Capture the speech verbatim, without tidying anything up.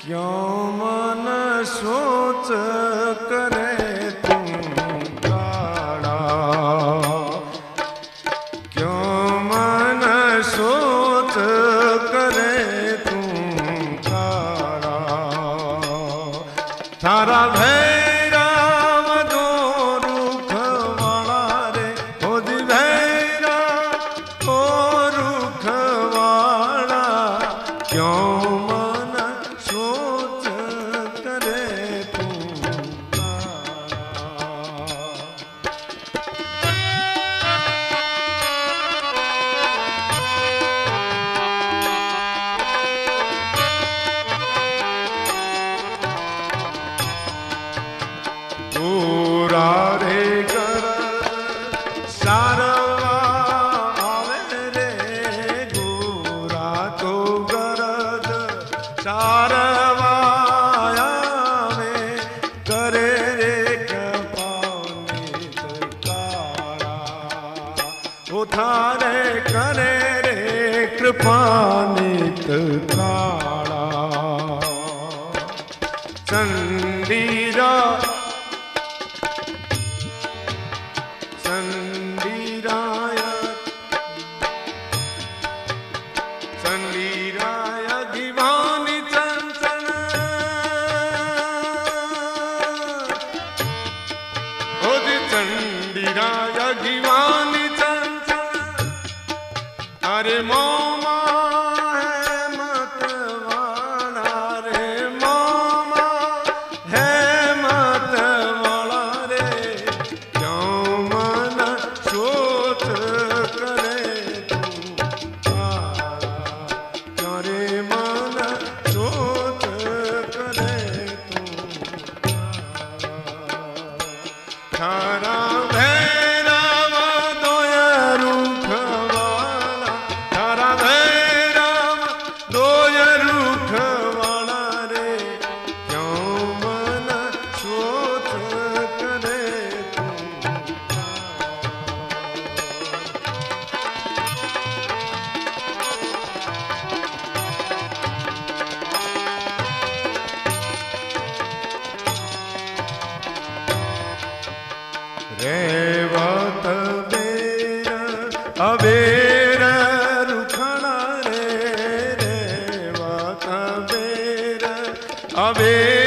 क्यों मन सोच करे तुम काड़ा, क्यों मन सोच करे तुम काड़ा। थारा भैरव दो रुख वाला रे, खुद भैरव ओ रुख वाला, क्यों रे कर सारवा आवे रे, गोरा तो गरद सारवा आवे, करे रे कृपानित कारा, उठारे करे रे कृपानित कारा। चंडीरा चंडीराय चंडीराय दिवानी चंचन, ओद चंडीराय दिवानी चंचन, अरे मोमा है मतवाला रे, मोमा है मतवाला रे, क्यों मन सोच करे तुम काड़ा, क्यों रे मन सोच करे तुम काड़ा। थारा भैरव दोय रुख वाला, थारा भैरव दोय रुख वाला रे, क्यों मन सोच करे तुम रेवत बेर अबेर रुखना रे, रेवत बेर अबेर